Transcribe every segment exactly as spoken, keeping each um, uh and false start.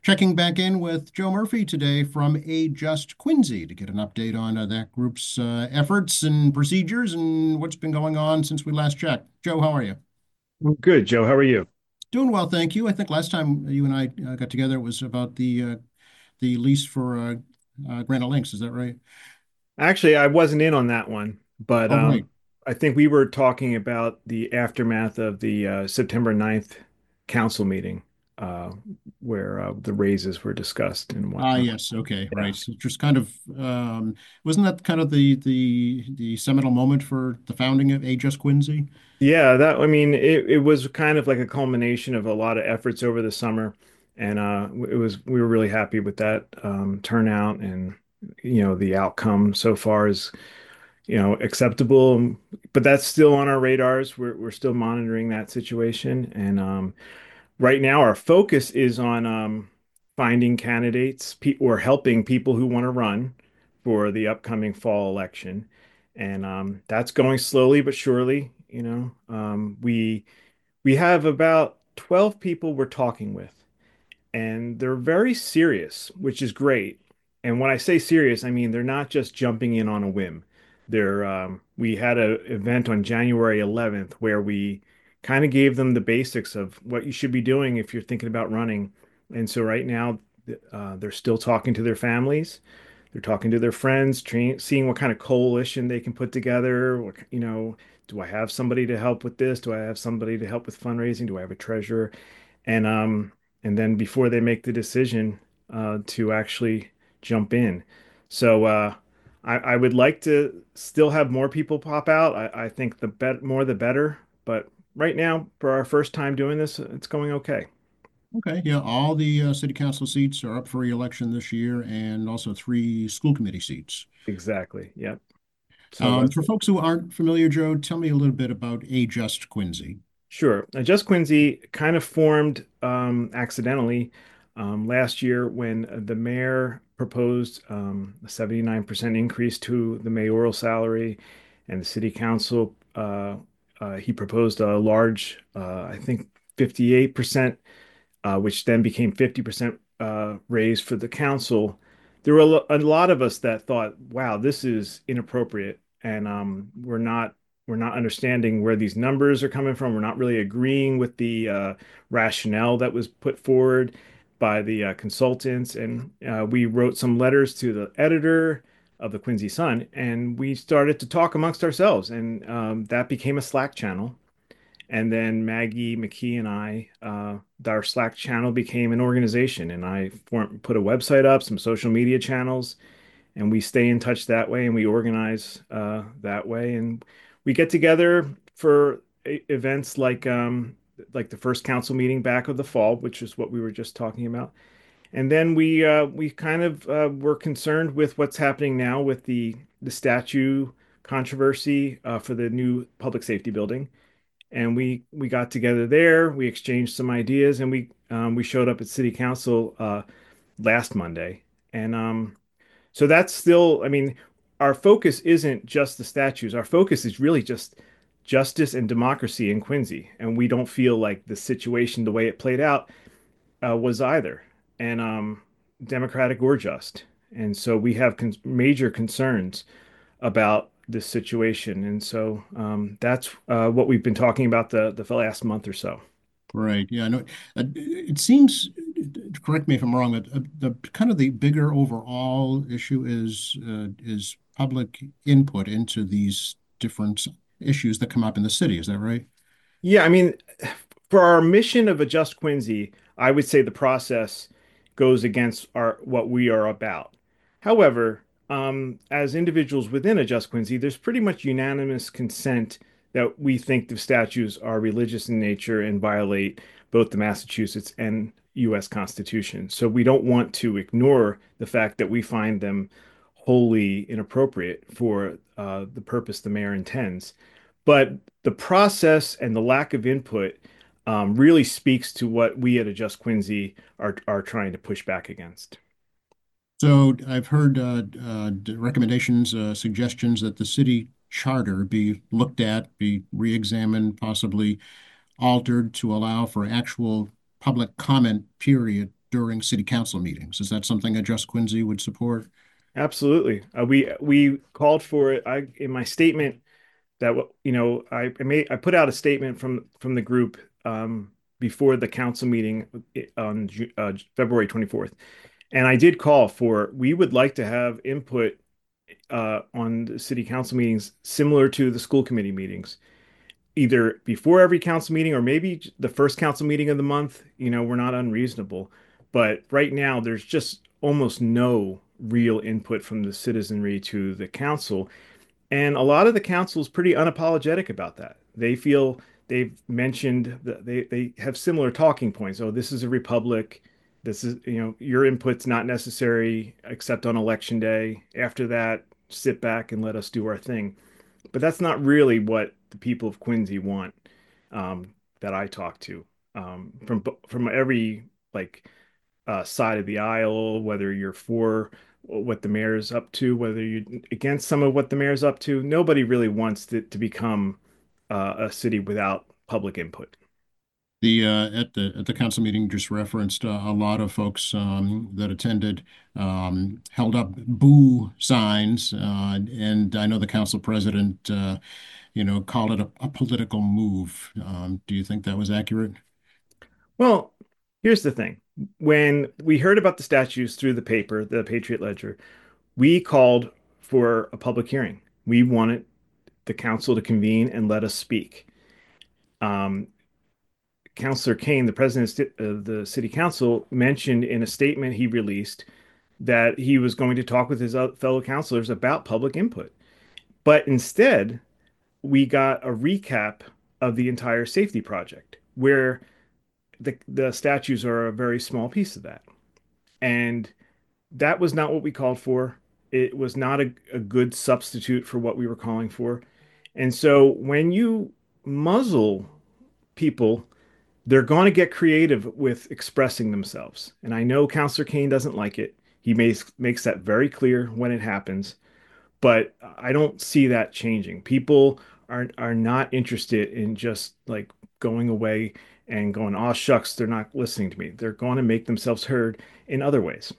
Checking back in with Joe Murphy today from A Just Quincy to get an update on uh, that group's uh, efforts and procedures and what's been going on since we last checked. Joe, how are you? Well, good, Joe. How are you? Doing well, thank you. I think last time you and I uh, got together it was about the uh, the lease for uh, uh, Granite Links. Is that right? Actually, I wasn't in on that one, but Oh, um, right. I think we were talking about the aftermath of the uh, September ninth council meeting, uh, where uh, the raises were discussed and Ah, whatnot. yes. Okay, Yeah. right. So just kind of um, wasn't that kind of the the the seminal moment for the founding of A Just Quincy? Yeah, that I mean, it, it was kind of like a culmination of a lot of efforts over the summer, and uh, it was we were really happy with that um, turnout and you know the outcome so far is you know, acceptable. But that's still on our radars. We're we're still monitoring that situation. And um, right now, our focus is on um, finding candidates pe or helping people who want to run for the upcoming fall election. And um, that's going slowly but surely. You know, um, we we have about twelve people we're talking with and they're very serious, which is great. And when I say serious, I mean they're not just jumping in on a whim. They're um, we had an event on January eleventh where we kind of gave them the basics of what you should be doing if you're thinking about running. And so right now, uh, they're still talking to their families. They're talking to their friends, tra seeing what kind of coalition they can put together. What, you know, do I have somebody to help with this? Do I have somebody to help with fundraising? Do I have a treasurer? and um and then before they make the decision uh to actually jump in. So uh I, I would like to still have more people pop out. I, I think the bet more the better, but right now for our first time doing this, it's going okay. Okay, yeah, all the uh, city council seats are up for re-election this year and also three school committee seats. Exactly. Yep. So uh, Um, for folks who aren't familiar, Joe, tell me a little bit about A Just Quincy. Sure. Now, Just Quincy kind of formed um, accidentally um, last year when the mayor proposed um, a seventy-nine percent increase to the mayoral salary, and the city council, uh, uh, he proposed a large, uh, I think, fifty-eight percent, uh, which then became fifty percent uh, raise for the council. There were a, lo- a lot of us that thought, wow, this is inappropriate. And um, we're not we're not understanding where these numbers are coming from. We're not really agreeing with the uh, rationale that was put forward by the uh, consultants. And uh, we wrote some letters to the editor of the Quincy Sun, and we started to talk amongst ourselves. And um, that became a Slack channel. And then Maggie McKee and I, uh, our Slack channel became an organization, and I form, put a website up, some social media channels, and we stay in touch that way, and we organize uh, that way, and we get together for e- events like um, like the first council meeting back of the fall, which is what we were just talking about, and then we uh, we kind of uh, were concerned with what's happening now with the the statue controversy uh, for the new public safety building and we we got together there. We exchanged some ideas, and we um, we showed up at City Council uh, last Monday. And um, so that's still, I mean, our focus isn't just the statues. Our focus is really just justice and democracy in Quincy, and we don't feel like the situation, the way it played out, uh, was either, and um, democratic or just. And so we have con major concerns about this situation. And so um, that's uh, what we've been talking about the the last month or so. Right. Yeah, I know. Uh, It seems, correct me if I'm wrong, but uh, the kind of the bigger overall issue is uh, is public input into these different issues that come up in the city. Is that right? Yeah, I mean, for our mission of Adjust Quincy, I would say the process goes against our what we are about. However, um, as individuals within Adjust Quincy, there's pretty much unanimous consent that we think the statutes are religious in nature and violate both the Massachusetts and U S. Constitution. So we don't want to ignore the fact that we find them wholly inappropriate for uh, the purpose the mayor intends. But the process and the lack of input um, really speaks to what we at Adjust Quincy are are trying to push back against. So I've heard uh, uh, recommendations, uh, suggestions that the city charter be looked at, be re-examined, possibly altered to allow for actual public comment period during city council meetings. Is that something that Just Quincy would support? Absolutely. Uh, we we called for it. I in my statement that you know I, I made I put out a statement from from the group um, before the council meeting on uh, February twenty-fourth, and I did call for we would like to have input uh, on the city council meetings similar to the school committee meetings, either before every council meeting or maybe the first council meeting of the month. You know, we're not unreasonable, but right now there's just almost no real input from the citizenry to the council. And a lot of the council is pretty unapologetic about that. They feel they've mentioned that they, they have similar talking points. Oh, this is a republic. This is, you know, your input's not necessary except on election day. After that, sit back and let us do our thing. But that's not really what the people of Quincy want, um, that I talk to, um, from from every like uh, side of the aisle, whether you're for what the mayor's up to, whether you're against some of what the mayor's up to. Nobody really wants it to become uh, a city without public input. The uh, at the at the council meeting just referenced uh, a lot of folks um, that attended um, held up boo signs, uh, and I know the council president, uh, you know, called it a, a political move. Um, do you think that was accurate? Well, here's the thing. When we heard about the statues through the paper, the Patriot Ledger, we called for a public hearing. We wanted the council to convene and let us speak. Um, Councillor Kane, the president of the city council, mentioned in a statement he released that he was going to talk with his fellow councilors about public input. But instead, we got a recap of the entire safety project, where the, the statues are a very small piece of that. And that was not what we called for. It was not a, a good substitute for what we were calling for. And so when you muzzle people, they're going to get creative with expressing themselves. And I know Councillor Kane doesn't like it. He makes makes that very clear when it happens, but I don't see that changing. People are are not interested in just like going away and going, "Oh shucks, they're not listening to me." They're going to make themselves heard in other ways.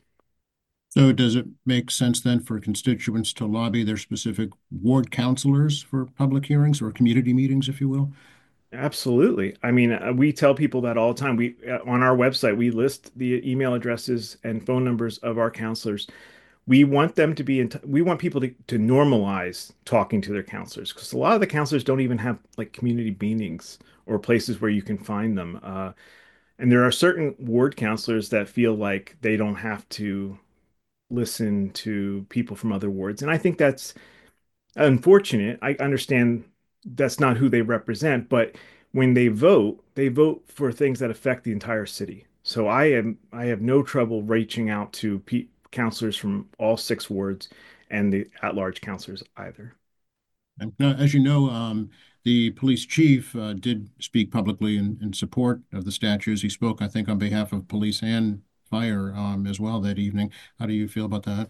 So does it make sense then for constituents to lobby their specific ward councilors for public hearings or community meetings, if you will? Absolutely. I mean, uh, we tell people that all the time. We uh, on our website, we list the email addresses and phone numbers of our counselors. We want them to be in, t- we want people to, to normalize talking to their counselors, because a lot of the counselors don't even have like community meetings or places where you can find them. Uh, and there are certain ward counselors that feel like they don't have to listen to people from other wards. And I think that's unfortunate. I understand that's not who they represent, but when they vote, they vote for things that affect the entire city. So I am I have no trouble reaching out to pe counselors from all six wards and the at-large counselors either. And uh, as you know, um, the police chief uh, did speak publicly in, in support of the statues. He spoke, I think, on behalf of police and fire um, as well that evening. How do you feel about that?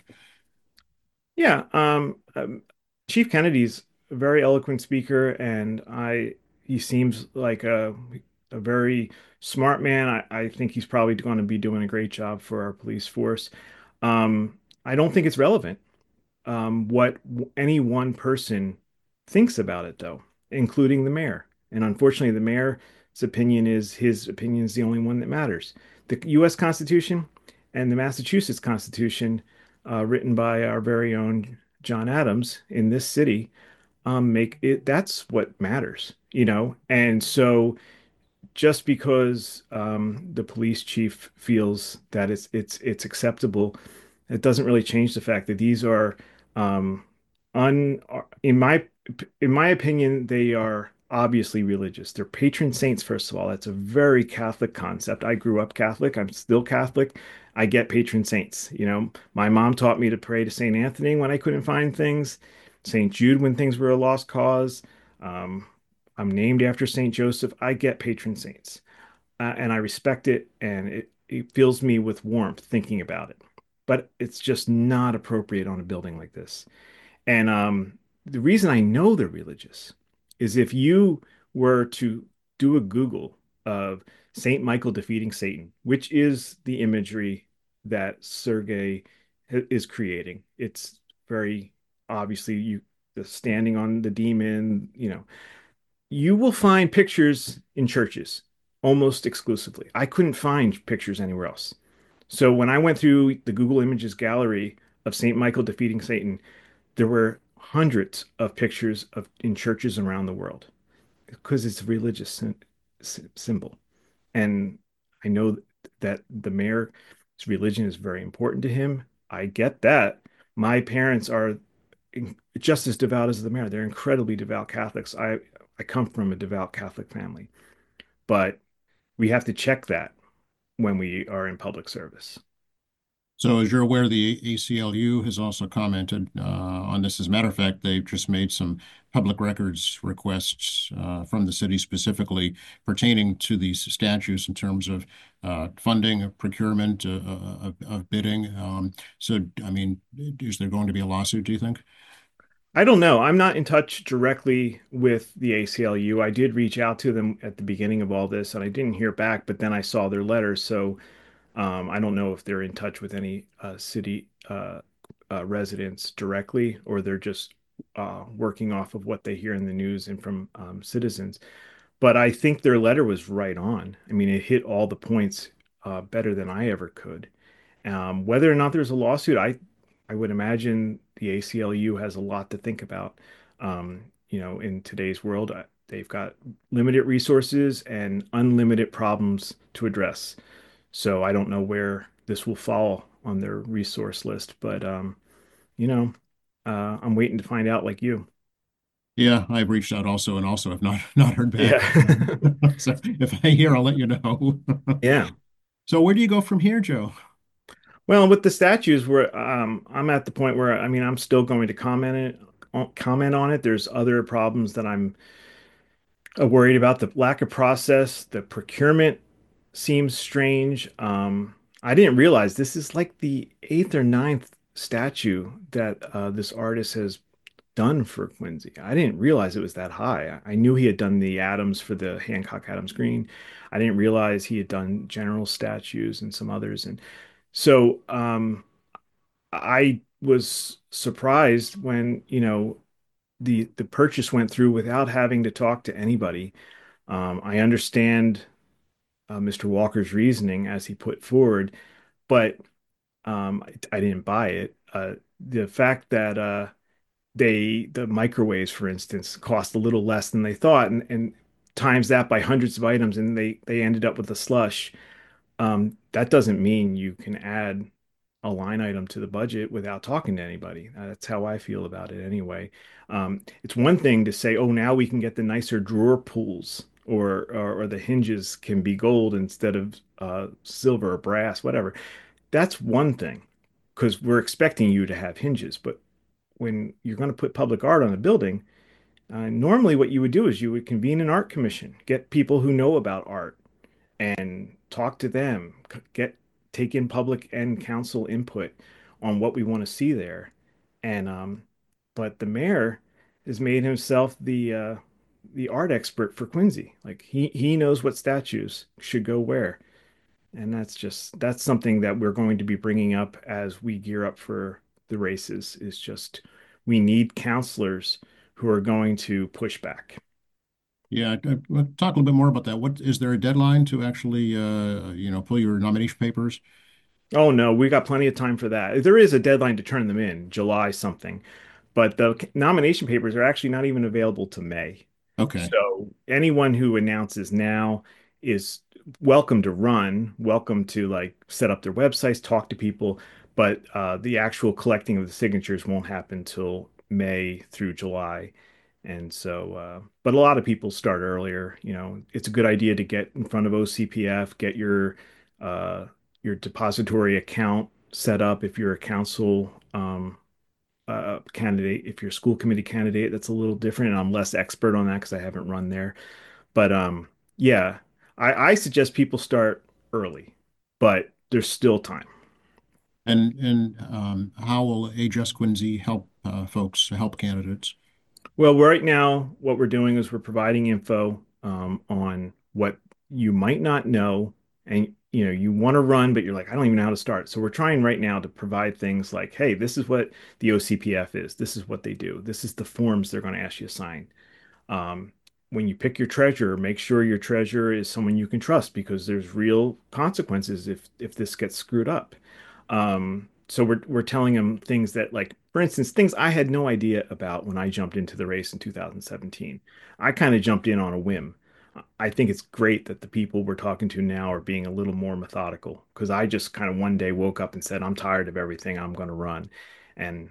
Yeah, um, um, Chief Kennedy's a very eloquent speaker, and I he seems like a a very smart man. I, I think he's probably going to be doing a great job for our police force. Um, I don't think it's relevant um, what w- any one person thinks about it, though, including the mayor. And unfortunately, the mayor's opinion is his opinion is the only one that matters. The U S. Constitution and the Massachusetts Constitution, uh, written by our very own John Adams in this city, um, make it that's what matters, you know? And so just because um, the police chief feels that it's it's it's acceptable, it doesn't really change the fact that these are um, un in my in my opinion, they are obviously religious. They're patron saints, first of all. That's a very Catholic concept. I grew up Catholic. I'm still Catholic. I get patron saints. You know, my mom taught me to pray to Saint Anthony when I couldn't find things, Saint Jude when things were a lost cause. Um, I'm named after Saint Joseph. I get patron saints, uh, and I respect it, and it, it fills me with warmth thinking about it. But it's just not appropriate on a building like this. And um, the reason I know they're religious is if you were to do a Google of Saint Michael defeating Satan, which is the imagery that Sergey is creating. It's very obviously you standing on the demon, you know, you will find pictures in churches almost exclusively. I couldn't find pictures anywhere else. So when I went through the Google Images gallery of Saint Michael defeating Satan, there were hundreds of pictures of in churches around the world because it's a religious sy- symbol. And I know that the mayor's religion is very important to him. I get that. My parents are just as devout as the mayor. They're incredibly devout Catholics. I I come from a devout Catholic family, but we have to check that when we are in public service. So, as you're aware, the A C L U has also commented uh, on this. As a matter of fact, they've just made some public records requests uh, from the city specifically pertaining to these statues in terms of uh, funding, of procurement, uh, uh, of, of bidding. Um, so, I mean, is there going to be a lawsuit, do you think? I don't know. I'm not in touch directly with the A C L U. I did reach out to them at the beginning of all this, and I didn't hear back, but then I saw their letter. So um, I don't know if they're in touch with any uh, city uh, uh, residents directly, or they're just uh, working off of what they hear in the news and from um, citizens. But I think their letter was right on. I mean, it hit all the points uh, better than I ever could. Um, whether or not there's a lawsuit, I I would imagine the A C L U has a lot to think about. Um, you know, in today's world, uh, they've got limited resources and unlimited problems to address. So I don't know where this will fall on their resource list, but um, you know, uh, I'm waiting to find out like you. Yeah, I've reached out also and also have not not heard back. Yeah. So if I hear, I'll let you know. Yeah. So where do you go from here, Joe? Well, with the statues, where um, I'm at the point where I mean, I'm still going to comment it, comment on it. There's other problems that I'm uh, worried about. The lack of process, the procurement seems strange. Um, I didn't realize this is like the eighth or ninth statue that uh, this artist has done for Quincy. I didn't realize it was that high. I I knew he had done the Adams for the Hancock Adams Green. I didn't realize he had done general statues and some others. And so um, I was surprised when, you know, the the purchase went through without having to talk to anybody. Um, I understand uh, mister Walker's reasoning as he put forward, but um, I, I didn't buy it. Uh, the fact that uh, they the microwaves, for instance, cost a little less than they thought, and, and times that by hundreds of items, and they they ended up with a slush. Um, that doesn't mean you can add a line item to the budget without talking to anybody. Uh, That's how I feel about it anyway. Um, it's one thing to say, oh, now we can get the nicer drawer pulls, or or, or the hinges can be gold instead of uh, silver or brass, whatever. That's one thing because we're expecting you to have hinges. But when you're going to put public art on a building, uh, normally what you would do is you would convene an art commission, get people who know about art and talk to them, get take in public and council input on what we want to see there. And um, but the mayor has made himself the uh, the art expert for Quincy. Like he he knows what statues should go where. And that's just that's something that we're going to be bringing up as we gear up for the races is just we need counselors who are going to push back. Yeah, uh, uh, talk a little bit more about that. What is there a deadline to actually, uh, you know, pull your nomination papers? Oh no, we got plenty of time for that. There is a deadline to turn them in, July something, but the nomination papers are actually not even available to May. Okay. So anyone who announces now is welcome to run, welcome to like set up their websites, talk to people, but uh, the actual collecting of the signatures won't happen till May through July. And so, uh, but a lot of people start earlier. You know, it's a good idea to get in front of O C P F, get your uh, your depository account set up if you're a council um, uh, candidate. If you're a school committee candidate, that's a little different. And I'm less expert on that because I haven't run there. But um, yeah, I, I suggest people start early, but there's still time. And and um, how will Address Quincy help uh, folks, help candidates? Well, right now, what we're doing is we're providing info um, on what you might not know, and you know you want to run, but you're like, I don't even know how to start. So we're trying right now to provide things like, hey, this is what the O C P F is. This is what they do. This is the forms they're going to ask you to sign. Um, when you pick your treasurer, make sure your treasurer is someone you can trust because there's real consequences if if this gets screwed up. Um, so we're we're telling them things that, like, for instance, things I had no idea about when I jumped into the race in two thousand seventeen. I kind of jumped in on a whim. I think it's great that the people we're talking to now are being a little more methodical because I just kind of one day woke up and said, I'm tired of everything. I'm going to run. And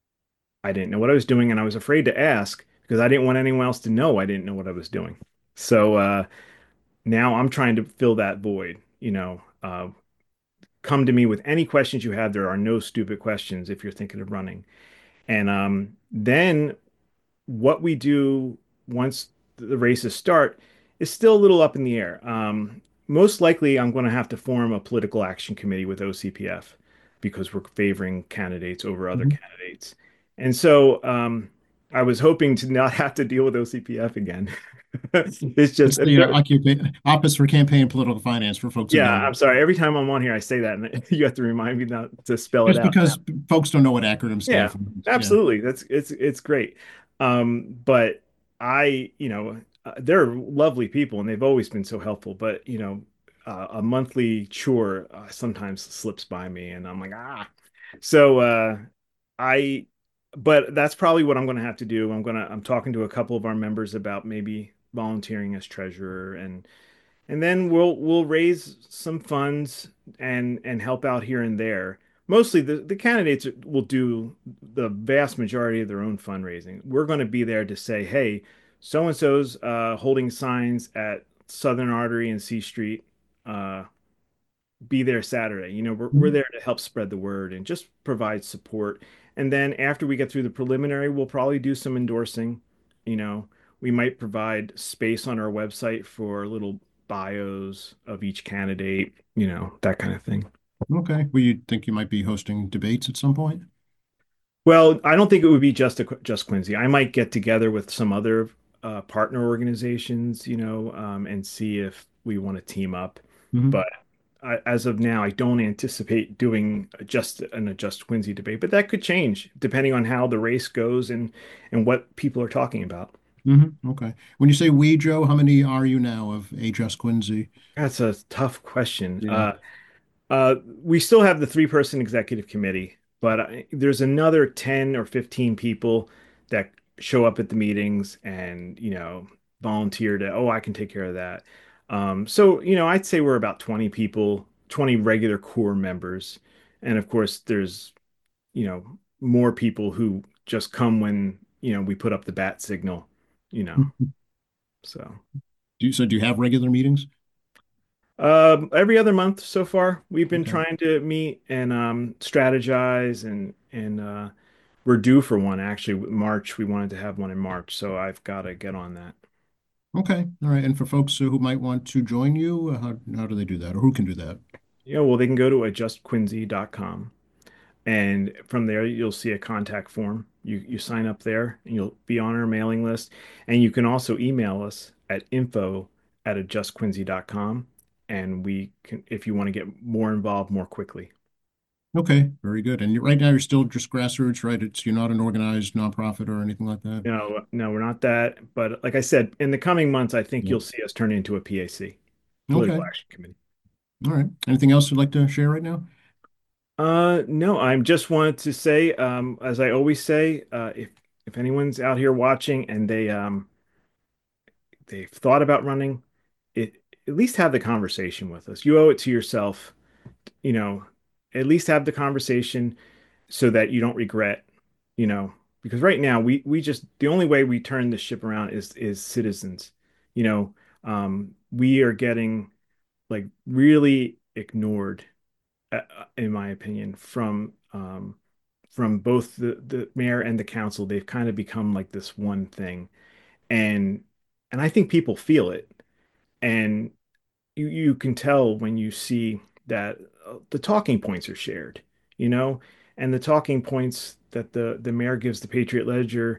I didn't know what I was doing, and I was afraid to ask because I didn't want anyone else to know I didn't know what I was doing. So uh, now I'm trying to fill that void. You know, uh, come to me with any questions you have. There are no stupid questions if you're thinking of running. And um, then what we do once the races start is still a little up in the air. Um, most likely, I'm going to have to form a political action committee with O C P F because we're favoring candidates over other Mhm. candidates. And so um, I was hoping to not have to deal with O C P F again. It's just, It's the uh, occupa- Office for Campaign and Political Finance for folks who yeah, don't know. I'm sorry. Every time I'm on here, I say that, and you have to remind me not to spell it Just out. because folks don't know what acronyms stand Yeah, for. Yeah. absolutely. That's it's it's great. Um, but I, you know, uh, they're lovely people and they've always been so helpful. But you know, uh, a monthly chore uh, sometimes slips by me, and I'm like, ah. So uh, I, but that's probably what I'm going to have to do. I'm gonna I'm talking to a couple of our members about maybe volunteering as treasurer and and then we'll we'll raise some funds and and help out here and there. Mostly the the candidates will do the vast majority of their own fundraising. We're going to be there to say, hey, so and so's uh, holding signs at Southern Artery and C Street. Uh, be there Saturday. You know, we're we're Mhm. there to help spread the word and just provide support. And then after we get through the preliminary, we'll probably do some endorsing. You know, we might provide space on our website for little bios of each candidate, you know, that kind of thing. Okay. Well, you think you might be hosting debates at some point? Well, I don't think it would be just a, just Quincy. I might get together with some other uh, partner organizations, you know, um, and see if we want to team up. Hmm. But I, as of now, I don't anticipate doing a just an a just Quincy debate. But that could change depending on how the race goes and and what people are talking about. Hmm. Okay. When you say we, Joe, how many are you now of A. Just Quincy? That's a tough question. Yeah. Uh, Uh, we still have the three-person executive committee, but I, there's another ten or fifteen people that show up at the meetings and, you know, volunteer to, oh, I can take care of that. Um, so, you know, I'd say we're about twenty people, twenty regular core members. And of course, there's, you know, more people who just come when, you know, we put up the bat signal, you know, so. Do you, so do you have regular meetings? Um, every other month so far, we've been Okay. trying to meet and um, strategize and and uh, we're due for one actually. March, we wanted to have one in March, so I've got to get on that. Okay. All right. And for folks who might want to join you, uh, how, how do they do that? Or who can do that? Yeah, well, they can go to adjust quincy dot com and from there you'll see a contact form. You you sign up there and you'll be on our mailing list. And you can also email us at info at adjust quincy dot com and we can if you want to get more involved more quickly. Okay. Very good. And you- right now you're still just grassroots, right? It's you're not an organized nonprofit or anything like that. No, no, we're not that. But like I said, in the coming months, I think Yeah. you'll see us turn into a P A C, Political Okay. Action Committee. All right. Anything else you'd like to share right now? Uh, no, I'm just wanted to say, um, as I always say, uh, if if anyone's out here watching and they um they've thought about running, it at least have the conversation with us. You owe it to yourself, you know, at least have the conversation so that you don't regret, you know, because right now we we just the only way we turn the ship around is is citizens. You know, um, we are getting like really ignored, uh, in my opinion, from um, from both the the mayor and the council. They've kind of become like this one thing, and and I think people feel it, and you you can tell when you see that uh, the talking points are shared, you know, and the talking points that the the mayor gives the Patriot Ledger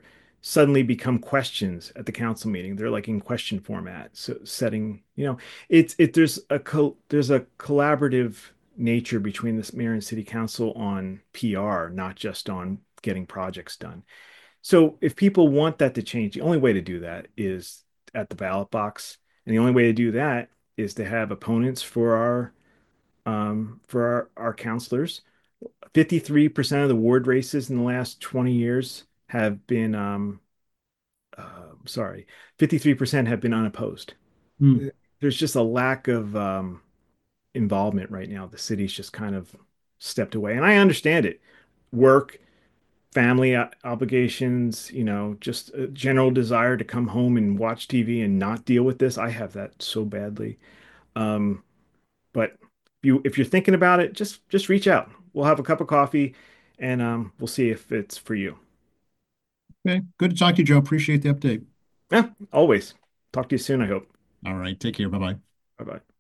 suddenly become questions at the council meeting. They're like in question format. So setting, you know, it's it there's a co there's a collaborative nature between this mayor and city council on P R, not just on getting projects done. So if people want that to change, the only way to do that is at the ballot box. And the only way to do that is to have opponents for our um, for our, our counselors. fifty-three percent of the ward races in the last twenty years have been um, uh, sorry, fifty-three percent have been unopposed. Hmm. There's just a lack of um, involvement right now. The city's just kind of stepped away. And I understand it. Work, family obligations, you know, just a general desire to come home and watch T V and not deal with this. I have that so badly. Um, but if you if you're thinking about it, just just reach out. We'll have a cup of coffee and um, we'll see if it's for you. Okay. Good to talk to you, Joe. Appreciate the update. Yeah, always. Talk to you soon, I hope. All right. Take care. Bye bye. Bye bye.